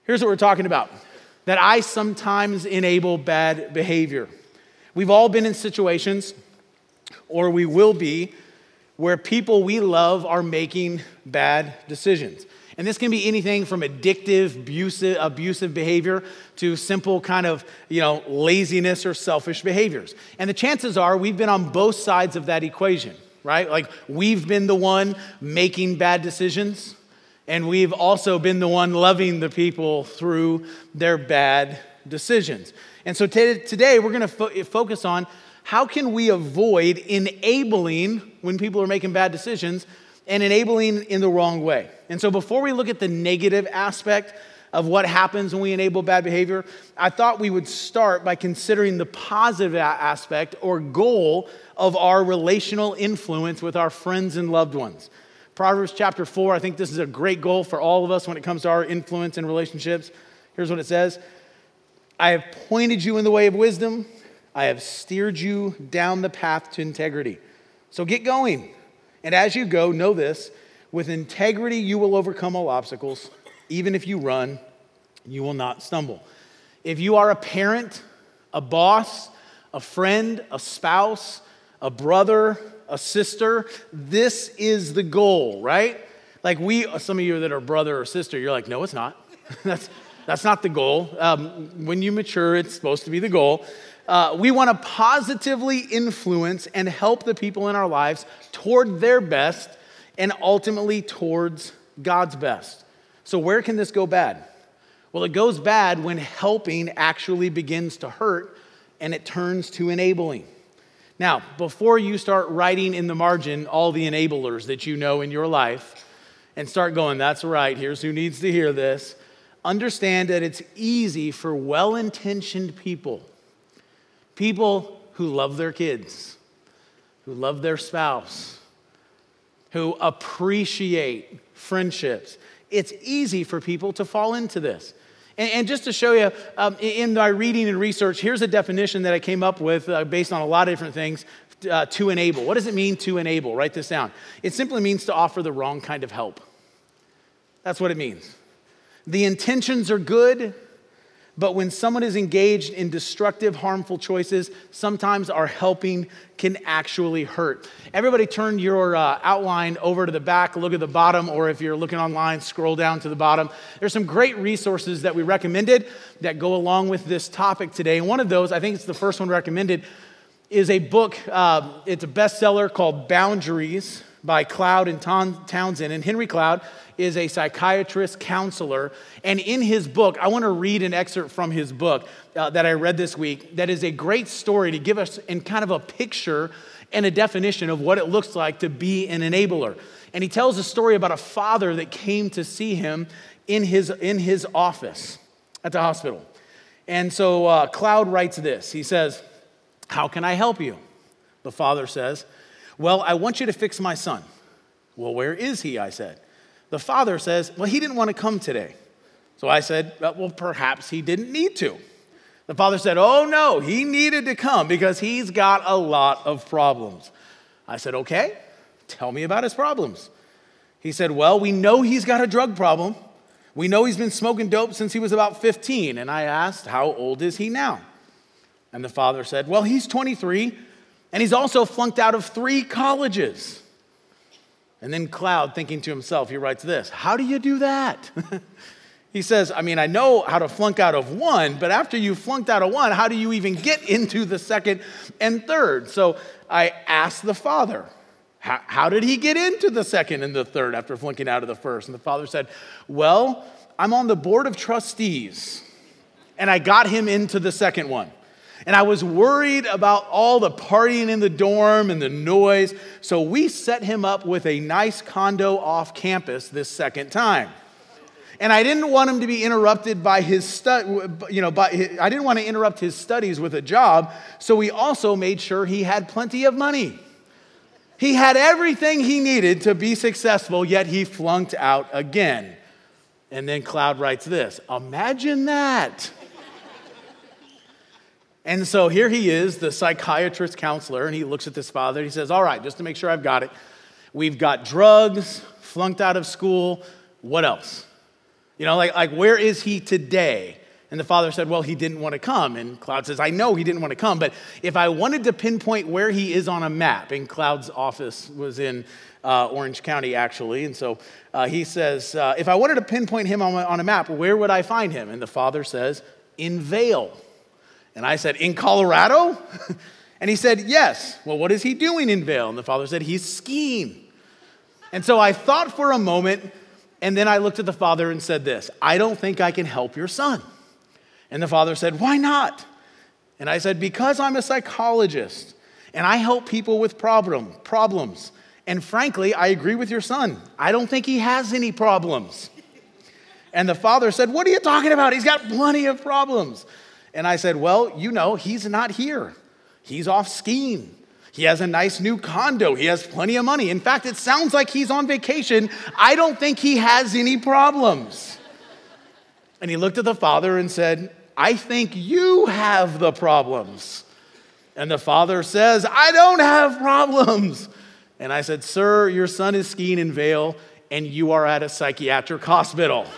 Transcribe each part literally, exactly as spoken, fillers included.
Here's what we're talking about, that I sometimes enable bad behavior. We've all been in situations, or we will be, where people we love are making bad decisions. And this can be anything from addictive, abusive, abusive behavior to simple kind of, you know, laziness or selfish behaviors. And the chances are we've been on both sides of that equation, right? Like we've been the one making bad decisions, and we've also been the one loving the people through their bad decisions. And so t- today we're going to fo- focus on how can we avoid enabling when people are making bad decisions and enabling in the wrong way. And so before we look at the negative aspect of what happens when we enable bad behavior, I thought we would start by considering the positive aspect or goal of our relational influence with our friends and loved ones. Proverbs chapter four, I think this is a great goal for all of us when it comes to our influence in relationships. Here's what it says. I have pointed you in the way of wisdom. I have steered you down the path to integrity. So get going. And as you go, know this, with integrity you will overcome all obstacles. Even if you run, you will not stumble. If you are a parent, a boss, a friend, a spouse, a brother, a sister, this is the goal, right? Like we, some of you that are brother or sister, you're like, no, it's not. that's that's not the goal. Um, when you mature, it's supposed to be the goal. Uh, we want to positively influence and help the people in our lives toward their best and ultimately towards God's best. So where can this go bad? Well, it goes bad when helping actually begins to hurt and it turns to enabling. Now, before you start writing in the margin all the enablers that you know in your life and start going, that's right, here's who needs to hear this, understand that it's easy for well-intentioned people, people who love their kids, who love their spouse, who appreciate friendships. It's easy for people to fall into this. And, and just to show you, um, in my reading and research, here's a definition that I came up with uh, based on a lot of different things, uh, to enable. What does it mean to enable? Write this down. It simply means to offer the wrong kind of help. That's what it means. The intentions are good, but when someone is engaged in destructive, harmful choices, sometimes our helping can actually hurt. Everybody turn your uh, outline over to the back, look at the bottom, or if you're looking online, scroll down to the bottom. There's some great resources that we recommended that go along with this topic today. And one of those, I think it's the first one recommended, is a book. Uh, it's a bestseller called Boundaries by Cloud and Townsend. And Henry Cloud is a psychiatrist counselor. And in his book, I want to read an excerpt from his book uh, that I read this week that is a great story to give us in kind of a picture and a definition of what it looks like to be an enabler. And he tells a story about a father that came to see him in his, in his office at the hospital. And so uh, Cloud writes this. He says, "How can I help you?" The father says, "Well, I want you to fix my son." "Well, where is he?" I said. The father says, "Well, he didn't want to come today." So I said, "Well, perhaps he didn't need to." The father said, "Oh, no, he needed to come because he's got a lot of problems." I said, "Okay, tell me about his problems." He said, "Well, we know he's got a drug problem. We know he's been smoking dope since he was about fifteen. And I asked, "How old is he now?" And the father said, "Well, he's twenty-three, and he's also flunked out of three colleges." And then Cloud, thinking to himself, he writes this, "How do you do that?" He says, "I mean, I know how to flunk out of one, but after you flunked out of one, how do you even get into the second and third?" So I asked the father, how, how did he get into the second and the third after flunking out of the first? And the father said, "Well, I'm on the board of trustees, and I got him into the second one. And I was worried about all the partying in the dorm and the noise, so we set him up with a nice condo off campus this second time. And I didn't want him to be interrupted by his stu- you know, by his, I didn't want to interrupt his studies with a job, so we also made sure he had plenty of money. He had everything he needed to be successful, yet he flunked out again." And then Cloud writes this, "Imagine that." And so here he is, the psychiatrist counselor, and he looks at this father. He says, "All right, just to make sure I've got it, we've got drugs, flunked out of school. What else?" You know, like, like where is he today? And the father said, well, he didn't want to come. And Cloud says, I know he didn't want to come, but if I wanted to pinpoint where he is on a map, and Cloud's office was in uh, Orange County, actually, and so uh, he says, uh, if I wanted to pinpoint him on, on a map, where would I find him? And the father says, in Vail. And I said, in Colorado? And he said, yes. Well, what is he doing in Vail? And the father said, he's skiing. And so I thought for a moment, and then I looked at the father and said this, I don't think I can help your son. And the father said, why not? And I said, because I'm a psychologist and I help people with problem, problems. And frankly, I agree with your son. I don't think he has any problems. And the father said, what are you talking about? He's got plenty of problems. And I said, well, you know, he's not here. He's off skiing. He has a nice new condo. He has plenty of money. In fact, it sounds like he's on vacation. I don't think he has any problems. And he looked at the father and said, I think you have the problems. And the father says, I don't have problems. And I said, sir, your son is skiing in Vail and you are at a psychiatric hospital.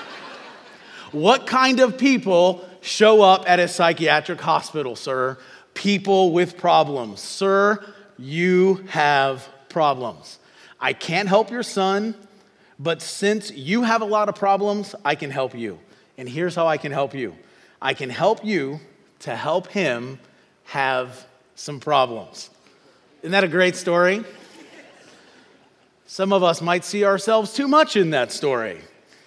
What kind of people show up at a psychiatric hospital, sir? People with problems. Sir, you have problems. I can't help your son, but since you have a lot of problems, I can help you. And here's how I can help you. I can help you to help him have some problems. Isn't that a great story? Some of us might see ourselves too much in that story.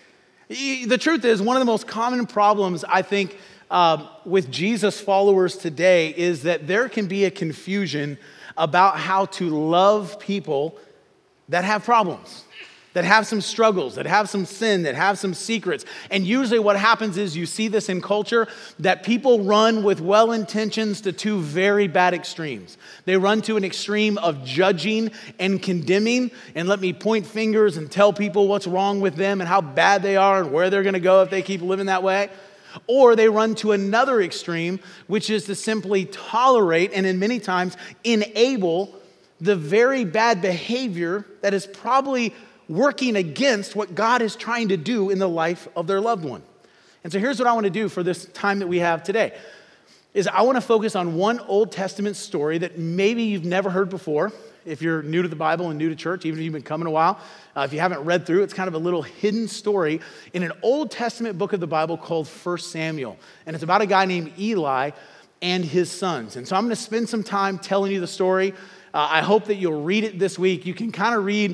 The truth is, one of the most common problems, I think, um, with Jesus followers today is that there can be a confusion about how to love people that have problems, that have some struggles, that have some sin, that have some secrets. And usually what happens is you see this in culture, that people run with well intentions to two very bad extremes. They run to an extreme of judging and condemning, and let me point fingers and tell people what's wrong with them and how bad they are and where they're gonna go if they keep living that way. Or they run to another extreme, which is to simply tolerate and in many times enable the very bad behavior that is probably working against what God is trying to do in the life of their loved one. And so here's what I want to do for this time that we have today, is I want to focus on one Old Testament story that maybe you've never heard before. If you're new to the Bible and new to church, even if you've been coming a while, uh, if you haven't read through, it's kind of a little hidden story in an Old Testament book of the Bible called First Samuel. And it's about a guy named Eli and his sons. And so I'm going to spend some time telling you the story. Uh, I hope that you'll read it this week. You can kind of read,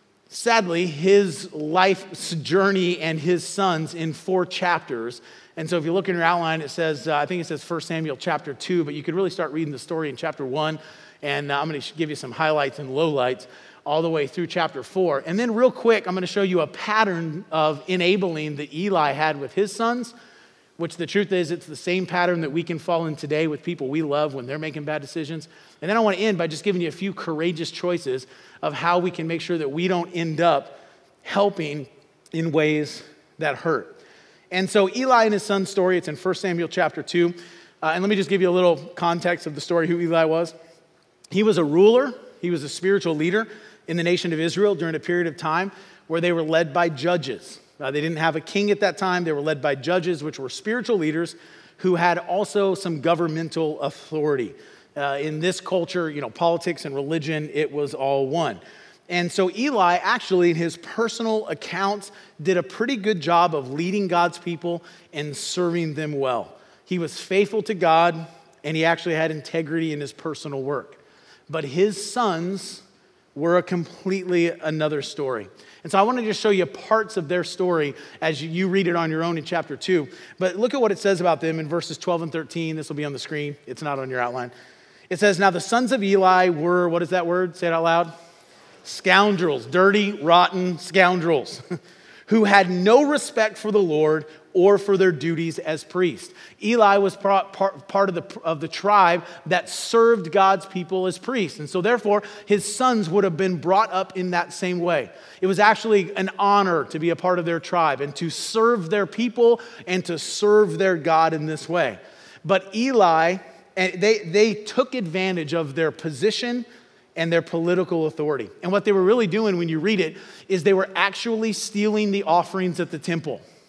sadly, his life's journey and his sons in four chapters. And so if you look in your outline, it says, uh, I think it says First Samuel chapter two, but you could really start reading the story in chapter one. And uh, I'm going to give you some highlights and lowlights all the way through chapter four. And then real quick, I'm going to show you a pattern of enabling that Eli had with his sons, which the truth is it's the same pattern that we can fall in today with people we love when they're making bad decisions. And then I want to end by just giving you a few courageous choices of how we can make sure that we don't end up helping in ways that hurt. And so Eli and his son's story, it's in First Samuel chapter two. Uh, and let me just give you a little context of the story, who Eli was. He was a ruler. He was a spiritual leader in the nation of Israel during a period of time where they were led by judges. Uh, they didn't have a king at that time. They were led by judges, which were spiritual leaders who had also some governmental authority. Uh, in this culture, you know, politics and religion, it was all one. And so Eli actually, in his personal accounts, did a pretty good job of leading God's people and serving them well. He was faithful to God, and he actually had integrity in his personal work. But his sons were a completely another story. And so I want to just show you parts of their story as you read it on your own in chapter two. But look at what it says about them in verses twelve and thirteen. This will be on the screen. It's not on your outline. It says, now the sons of Eli were, what is that word? Say it out loud. Scoundrels, dirty, rotten scoundrels, who had no respect for the Lord or for their duties as priests. Eli was part, part of, the, of the tribe that served God's people as priests. And so therefore, his sons would have been brought up in that same way. It was actually an honor to be a part of their tribe and to serve their people and to serve their God in this way. But Eli, they, they took advantage of their position and their political authority. And what they were really doing when you read it is they were actually stealing the offerings at the temple.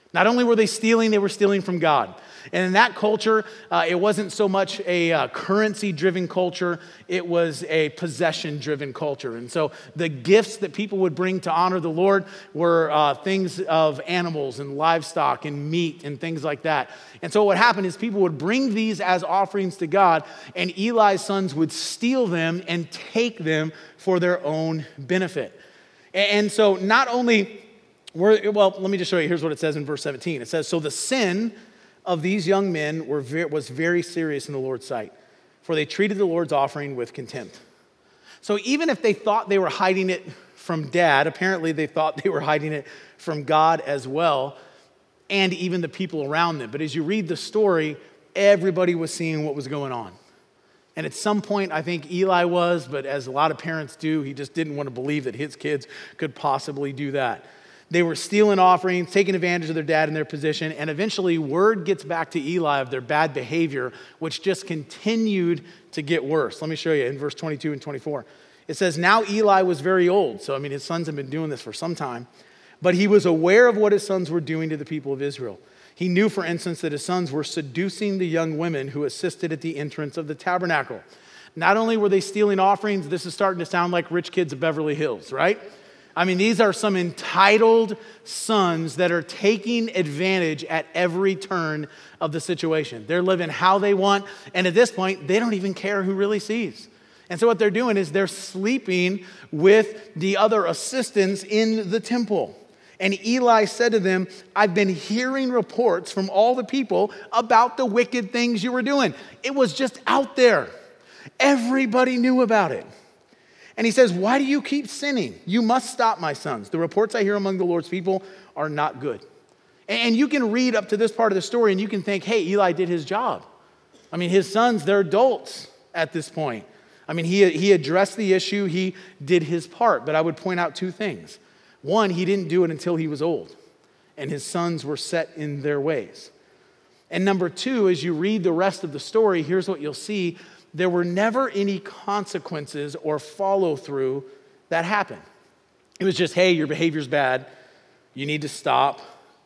Not only were they stealing, they were stealing from God. And in that culture, uh, it wasn't so much a uh, currency-driven culture, it was a possession-driven culture. And so the gifts that people would bring to honor the Lord were uh, things of animals and livestock and meat and things like that. And so what happened is people would bring these as offerings to God, and Eli's sons would steal them and take them for their own benefit. And so not only were, well, let me just show you, here's what it says in verse seventeen. It says, so the sin of these young men were very, was very serious in the Lord's sight, for they treated the Lord's offering with contempt. So even if they thought they were hiding it from dad, apparently they thought they were hiding it from God as well, and even the people around them. But as you read the story, everybody was seeing what was going on. And at some point, I think Eli was, but as a lot of parents do, he just didn't want to believe that his kids could possibly do that. They were stealing offerings, taking advantage of their dad in their position, and eventually word gets back to Eli of their bad behavior, which just continued to get worse. Let me show you in verse twenty-two and twenty-four. It says, now Eli was very old. So, I mean, his sons have been doing this for some time. But he was aware of what his sons were doing to the people of Israel. He knew, for instance, that his sons were seducing the young women who assisted at the entrance of the tabernacle. Not only were they stealing offerings, this is starting to sound like Rich Kids of Beverly Hills, right? I mean, these are some entitled sons that are taking advantage at every turn of the situation. They're living how they want, and at this point, they don't even care who really sees. And so what they're doing is they're sleeping with the other assistants in the temple. And Eli said to them, I've been hearing reports from all the people about the wicked things you were doing. It was just out there. Everybody knew about it. And he says, why do you keep sinning? You must stop, my sons. The reports I hear among the Lord's people are not good. And you can read up to this part of the story and you can think, hey, Eli did his job. I mean, his sons, they're adults at this point. I mean, he, he addressed the issue, he did his part. But I would point out two things. One, he didn't do it until he was old, and his sons were set in their ways. And number two, as you read the rest of the story, here's what you'll see. There were never any consequences or follow-through that happened. It was just, hey, your behavior's bad. You need to stop.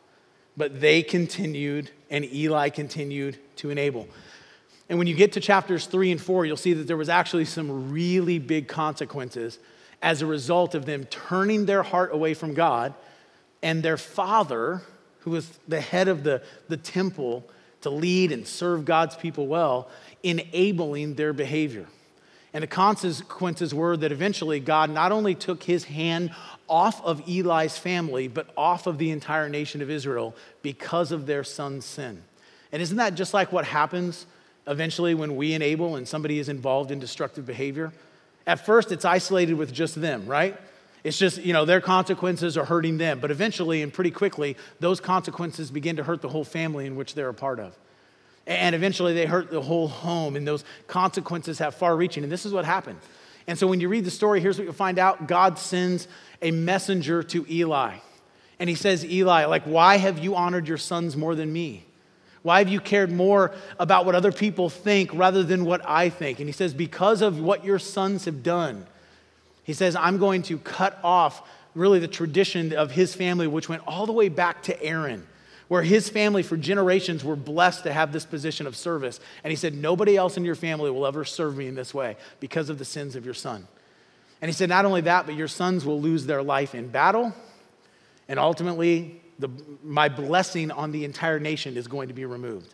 But they continued, and Eli continued to enable. And when you get to chapters three and four, you'll see that there was actually some really big consequences as a result of them turning their heart away from God and their father, who was the head of the, the temple to lead and serve God's people well, enabling their behavior. And the consequences were that eventually God not only took his hand off of Eli's family, but off of the entire nation of Israel because of their son's sin. And isn't that just like what happens eventually when we enable and somebody is involved in destructive behavior? At first, it's isolated with just them, right? It's just, you know, their consequences are hurting them. But eventually and pretty quickly, those consequences begin to hurt the whole family in which they're a part of. And eventually they hurt the whole home, and those consequences have far-reaching. And this is what happened. And so when you read the story, here's what you'll find out. God sends a messenger to Eli. And he says, Eli, like, why have you honored your sons more than me? Why have you cared more about what other people think rather than what I think? And he says, because of what your sons have done. He says, I'm going to cut off really the tradition of his family, which went all the way back to Aaron, where his family for generations were blessed to have this position of service. And he said, nobody else in your family will ever serve me in this way because of the sins of your son. And he said, not only that, but your sons will lose their life in battle. And ultimately, the, my blessing on the entire nation is going to be removed.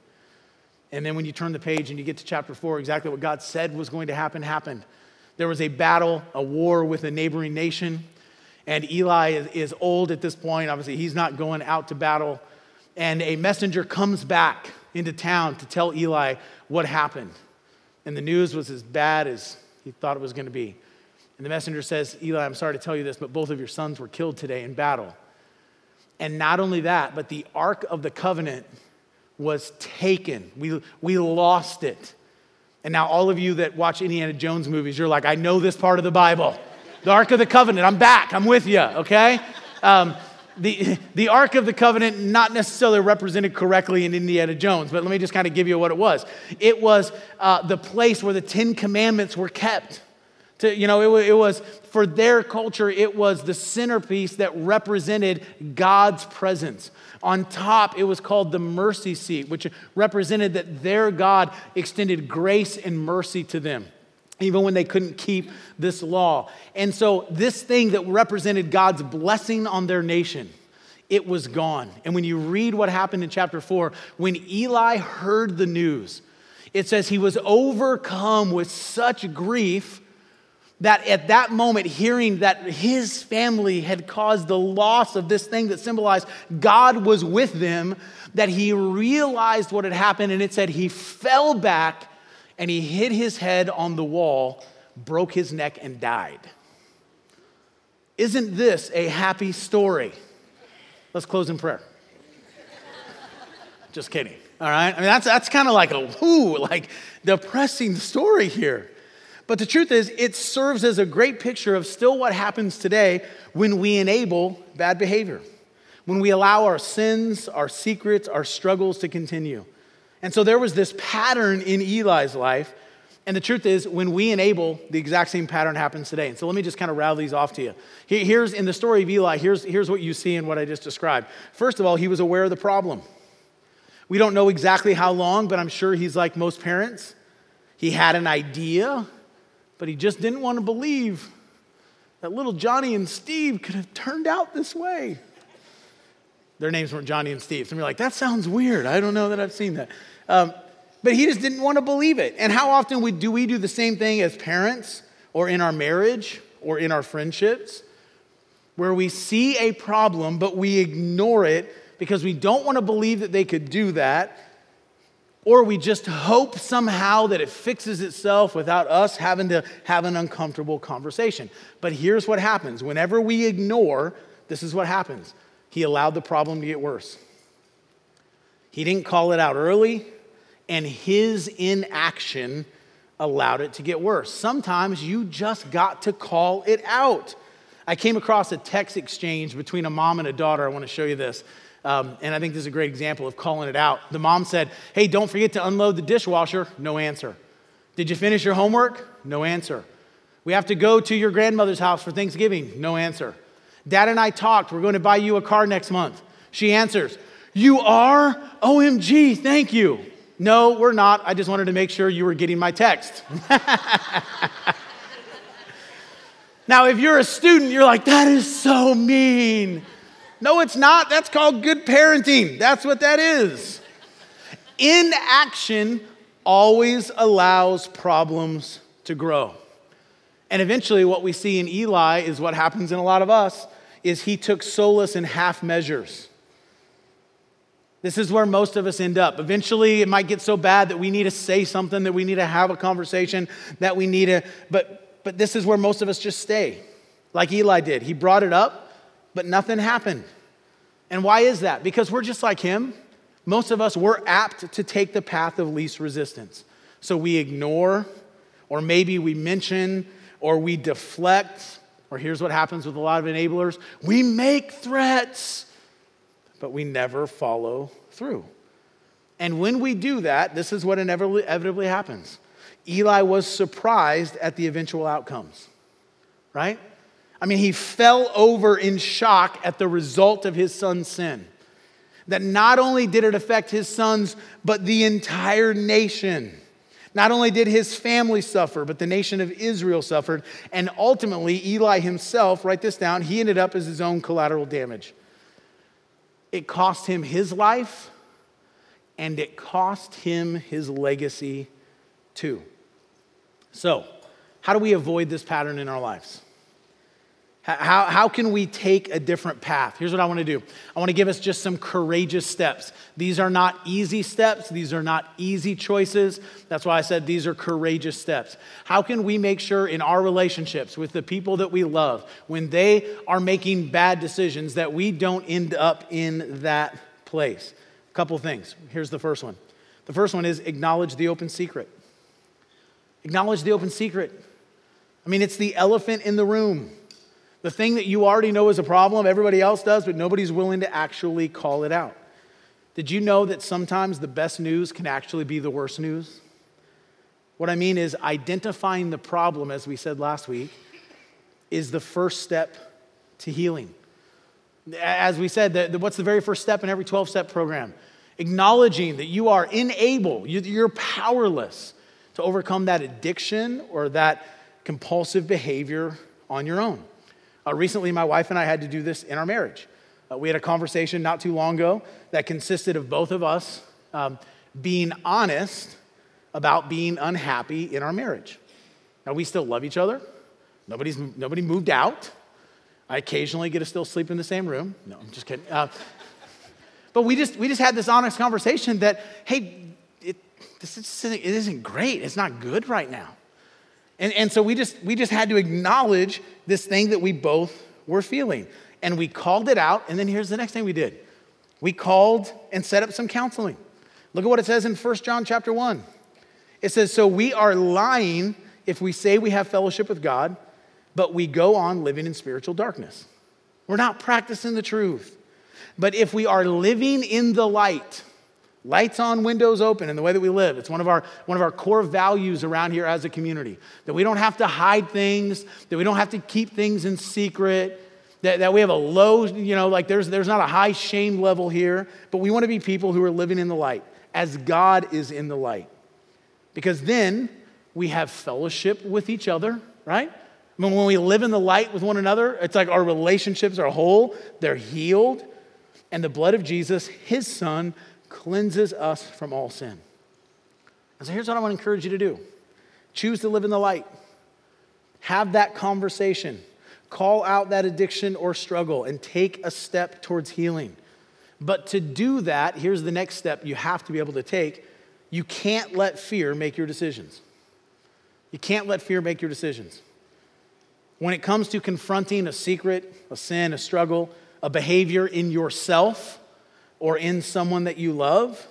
And then when you turn the page and you get to chapter four, exactly what God said was going to happen, happened. There was a battle, a war with a neighboring nation. And Eli is, is old at this point. Obviously, he's not going out to battle. And a messenger comes back into town to tell Eli what happened. And the news was as bad as he thought it was going to be. And the messenger says, Eli, I'm sorry to tell you this, but both of your sons were killed today in battle. And not only that, but the Ark of the Covenant was taken. We, we lost it. And now all of you that watch Indiana Jones movies, you're like, I know this part of the Bible. The Ark of the Covenant, I'm back, I'm with you, okay? Um, the, the Ark of the Covenant, not necessarily represented correctly in Indiana Jones, but let me just kind of give you what it was. It was uh, the place where the Ten Commandments were kept. To, you know, it, wa- it was, for their culture, it was the centerpiece that represented God's presence. On top, it was called the mercy seat, which represented that their God extended grace and mercy to them, even when they couldn't keep this law. And so this thing that represented God's blessing on their nation, it was gone. And when you read what happened in chapter four, when Eli heard the news, it says he was overcome with such grief that at that moment, hearing that his family had caused the loss of this thing that symbolized God was with them, that he realized what had happened, and it said he fell back and he hit his head on the wall, broke his neck, and died. Isn't this a happy story? Let's close in prayer. Just kidding, all right? I mean, that's, that's kind of like a, whoo, like depressing story here. But the truth is, it serves as a great picture of still what happens today when we enable bad behavior, when we allow our sins, our secrets, our struggles to continue. And so there was this pattern in Eli's life, and the truth is, when we enable, the exact same pattern happens today. And so let me just kind of rattle these off to you. Here's, in the story of Eli, here's, here's what you see in what I just described. First of all, he was aware of the problem. We don't know exactly how long, but I'm sure he's like most parents. He had an idea, but he just didn't want to believe that little Johnny and Steve could have turned out this way. Their names weren't Johnny and Steve. So you're like, that sounds weird. I don't know that I've seen that. Um, but he just didn't want to believe it. And how often we, do we do the same thing as parents or in our marriage or in our friendships, where we see a problem, but we ignore it because we don't want to believe that they could do that, or we just hope somehow that it fixes itself without us having to have an uncomfortable conversation. But here's what happens. Whenever we ignore, this is what happens. He allowed the problem to get worse. He didn't call it out early, and his inaction allowed it to get worse. Sometimes you just got to call it out. I came across a text exchange between a mom and a daughter. I want to show you this. Um, and I think this is a great example of calling it out. The mom said, hey, don't forget to unload the dishwasher. No answer. Did you finish your homework? No answer. We have to go to your grandmother's house for Thanksgiving. No answer. Dad and I talked. We're going to buy you a car next month. She answers, you are? O M G, thank you. No, we're not. I just wanted to make sure you were getting my text. Now, if you're a student, you're like, that is so mean. No, it's not. That's called good parenting. That's what that is. Inaction always allows problems to grow. And eventually what we see in Eli is what happens in a lot of us, is he took solace in half measures. This is where most of us end up. Eventually it might get so bad that we need to say something, that we need to have a conversation, that we need to, but, but this is where most of us just stay. Like Eli did. He brought it up, but nothing happened. And why is that? Because we're just like him. Most of us, we're apt to take the path of least resistance. So we ignore, or maybe we mention, or we deflect, or here's what happens with a lot of enablers. We make threats, but we never follow through. And when we do that, this is what inevitably, inevitably happens. Eli was surprised at the eventual outcomes, right? I mean, he fell over in shock at the result of his son's sin. That not only did it affect his sons, but the entire nation. Not only did his family suffer, but the nation of Israel suffered. And ultimately, Eli himself, write this down, he ended up as his own collateral damage. It cost him his life, and it cost him his legacy too. So, how do we avoid this pattern in our lives? How, how can we take a different path? Here's what I want to do. I want to give us just some courageous steps. These are not easy steps. These are not easy choices. That's why I said these are courageous steps. How can we make sure in our relationships with the people that we love, when they are making bad decisions, that we don't end up in that place? A couple things. Here's the first one. The first one is acknowledge the open secret. Acknowledge the open secret. I mean, it's the elephant in the room. The thing that you already know is a problem, everybody else does, but nobody's willing to actually call it out. Did you know that sometimes the best news can actually be the worst news? What I mean is identifying the problem, as we said last week, is the first step to healing. As we said, the, the, what's the very first step in every twelve-step program? Acknowledging that you are unable, you, you're powerless to overcome that addiction or that compulsive behavior on your own. Uh, recently, my wife and I had to do this in our marriage. Uh, we had a conversation not too long ago that consisted of both of us um, being honest about being unhappy in our marriage. Now, we still love each other. Nobody's nobody moved out. I occasionally get to still sleep in the same room. No, I'm just kidding. Uh, but we just we just had this honest conversation that, hey, it, this is, it isn't great. It's not good right now. And, and so we just we just had to acknowledge this thing that we both were feeling. And we called it out, and then here's the next thing we did. We called and set up some counseling. Look at what it says in First John chapter one. It says, so we are lying if we say we have fellowship with God, but we go on living in spiritual darkness. We're not practicing the truth. But if we are living in the light, lights on, windows open in the way that we live, it's one of our one of our core values around here as a community, that we don't have to hide things, that we don't have to keep things in secret, that, that we have a low, you know, like there's, there's not a high shame level here, but we want to be people who are living in the light as God is in the light. Because then we have fellowship with each other, right? I mean, when we live in the light with one another, it's like our relationships are whole, they're healed, and the blood of Jesus, his son, cleanses us from all sin. And so here's what I want to encourage you to do. Choose to live in the light. Have that conversation. Call out that addiction or struggle and take a step towards healing. But to do that, here's the next step you have to be able to take. You can't let fear make your decisions. You can't let fear make your decisions. When it comes to confronting a secret, a sin, a struggle, a behavior in yourself or in someone that you love,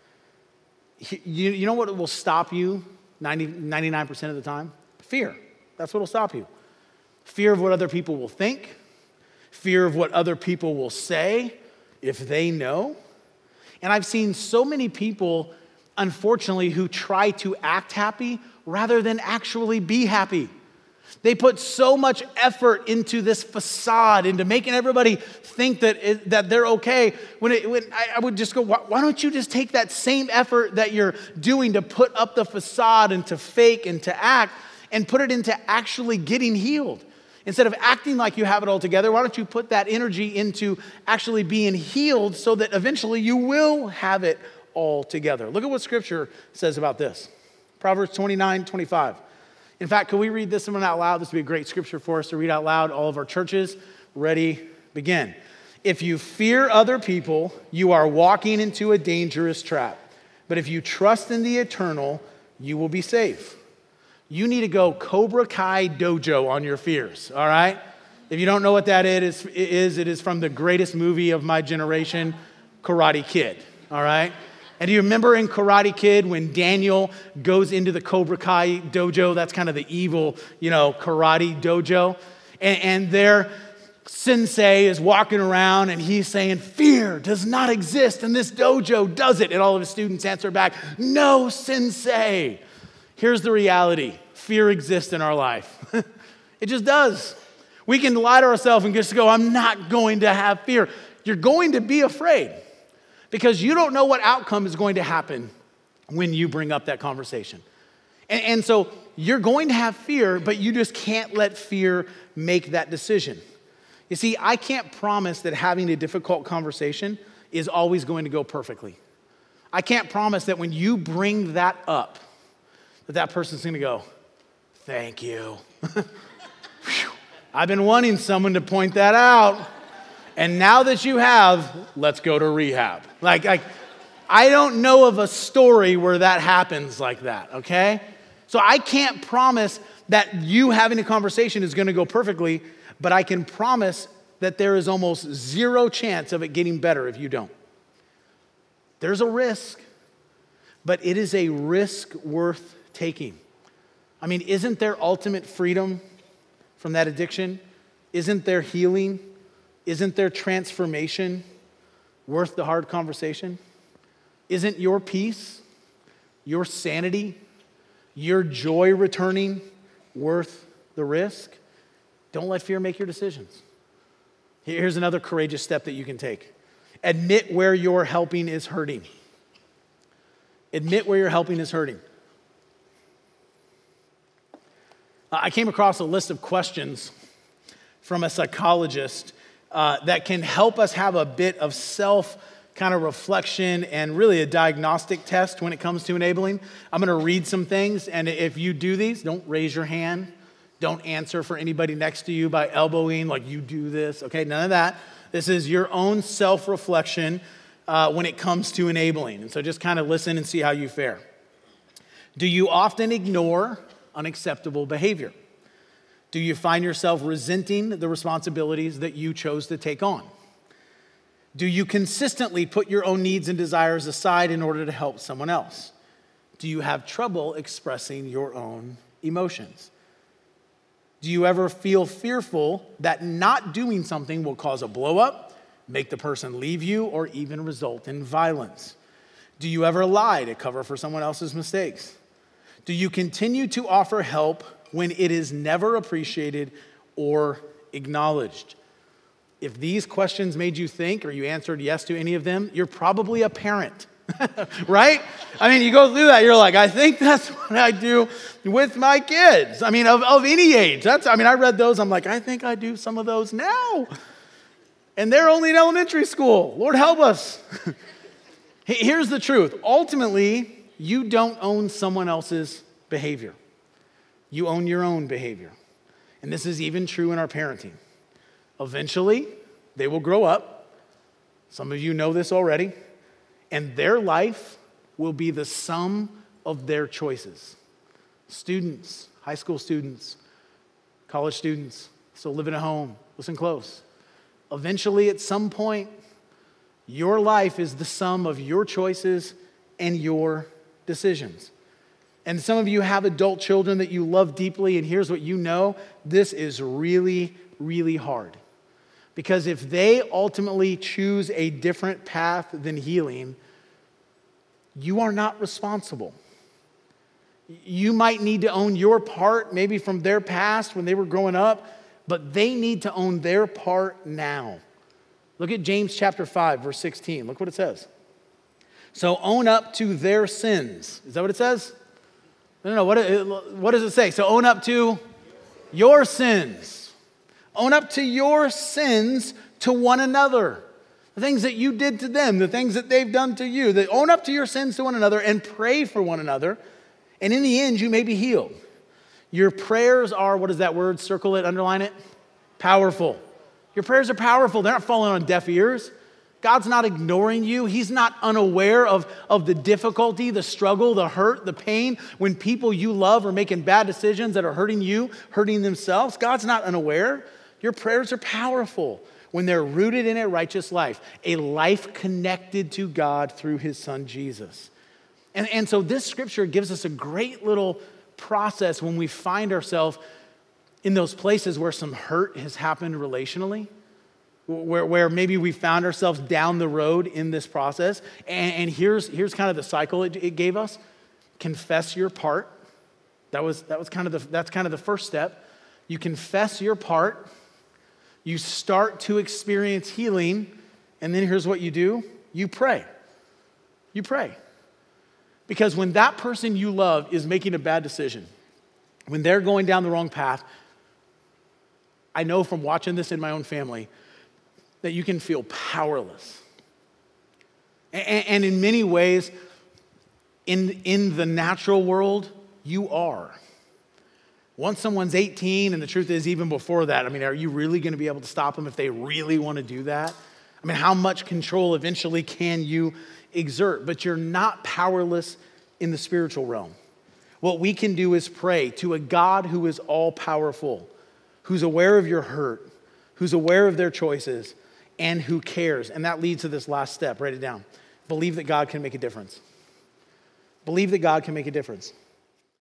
you, you know what will stop you ninety, ninety-nine percent of the time? Fear. That's what will stop you. Fear of what other people will think. Fear of what other people will say if they know. And I've seen so many people, unfortunately, who try to act happy rather than actually be happy. They put so much effort into this facade, into making everybody think that it, that they're okay. When, it, when I, I would just go, why, why don't you just take that same effort that you're doing to put up the facade and to fake and to act and put it into actually getting healed? Instead of acting like you have it all together, why don't you put that energy into actually being healed so that eventually you will have it all together? Look at what Scripture says about this. Proverbs twenty-nine, twenty-five. In fact, can we read this one out loud? This would be a great scripture for us to read out loud. All of our churches, ready, begin. If you fear other people, you are walking into a dangerous trap. But if you trust in the eternal, you will be safe. You need to go Cobra Kai dojo on your fears, all right? If you don't know what that is, it is, it is from the greatest movie of my generation, Karate Kid, all right? And do you remember in Karate Kid when Daniel goes into the Cobra Kai dojo? That's kind of the evil, you know, karate dojo. And, and their sensei is walking around and he's saying, fear does not exist and this dojo does it. And all of his students answer back, no, sensei. Here's the reality. Fear exists in our life. It just does. We can lie to ourselves and just go, I'm not going to have fear. You're going to be afraid. Because you don't know what outcome is going to happen when you bring up that conversation. And, and so you're going to have fear, but you just can't let fear make that decision. You see, I can't promise that having a difficult conversation is always going to go perfectly. I can't promise that when you bring that up, that that person's going to go, thank you. I've been wanting someone to point that out. And now that you have, let's go to rehab. Like, like, I don't know of a story where that happens like that, okay? So I can't promise that you having a conversation is going to go perfectly, but I can promise that there is almost zero chance of it getting better if you don't. There's a risk, but it is a risk worth taking. I mean, isn't there ultimate freedom from that addiction? Isn't there healing? Isn't there transformation worth the hard conversation? Isn't your peace, your sanity, your joy returning worth the risk? Don't let fear make your decisions. Here's another courageous step that you can take. Admit where your helping is hurting. Admit where your helping is hurting. I came across a list of questions from a psychologist uh, that can help us have a bit of self kind of reflection and really a diagnostic test when it comes to enabling. I'm going to read some things, and if you do these, don't raise your hand. Don't answer for anybody next to you by elbowing like you do this, okay? None of that. This is your own self-reflection uh, when it comes to enabling. And so just kind of listen and see how you fare. Do you often ignore unacceptable behavior? Do you find yourself resenting the responsibilities that you chose to take on? Do you consistently put your own needs and desires aside in order to help someone else? Do you have trouble expressing your own emotions? Do you ever feel fearful that not doing something will cause a blow up, make the person leave you, or even result in violence? Do you ever lie to cover for someone else's mistakes? Do you continue to offer help when it is never appreciated or acknowledged? If these questions made you think, or you answered yes to any of them, you're probably a parent, right? I mean, you go through that, you're like, I think that's what I do with my kids. I mean, of, of any age. That's, I mean, I read those, I'm like, I think I do some of those now. And they're only in elementary school. Lord, help us. Here's the truth. Ultimately, you don't own someone else's behavior. You own your own behavior. And this is even true in our parenting. Eventually, they will grow up. Some of you know this already. And their life will be the sum of their choices. Students, high school students, college students, still living at home, listen close. Eventually, at some point, your life is the sum of your choices and your decisions. And some of you have adult children that you love deeply, and here's what you know, this is really, really hard. Because if they ultimately choose a different path than healing, you are not responsible. You might need to own your part, maybe from their past when they were growing up, but they need to own their part now. Look at James chapter five, verse sixteen. Look what it says. So own up to their sins. Is that what it says? No, no, no. What, what does it say? So own up to your sins. Own up to your sins to one another. The things that you did to them, the things that they've done to you. That own up to your sins to one another and pray for one another. And in the end, you may be healed. Your prayers are, what is that word? Circle it, underline it. Powerful. Your prayers are powerful. They're not falling on deaf ears. God's not ignoring you. He's not unaware of, of the difficulty, the struggle, the hurt, the pain when people you love are making bad decisions that are hurting you, hurting themselves. God's not unaware. Your prayers are powerful when they're rooted in a righteous life, a life connected to God through his son, Jesus. And, and so this scripture gives us a great little process when we find ourselves in those places where some hurt has happened relationally, where, where maybe we found ourselves down the road in this process. And, and here's, here's kind of the cycle it, it gave us. Confess your part. That was, that was kind of the, that's kind of the first step. You confess your part. You start to experience healing, and then here's what you do. You pray. You pray. Because when that person you love is making a bad decision, when they're going down the wrong path, I know from watching this in my own family that you can feel powerless. And, and in many ways, in, in the natural world, you are. Once someone's eighteen, and the truth is even before that, I mean, are you really going to be able to stop them if they really want to do that? I mean, how much control eventually can you exert? But you're not powerless in the spiritual realm. What we can do is pray to a God who is all-powerful, who's aware of your hurt, who's aware of their choices, and who cares. And that leads to this last step. Write it down. Believe that God can make a difference. Believe that God can make a difference.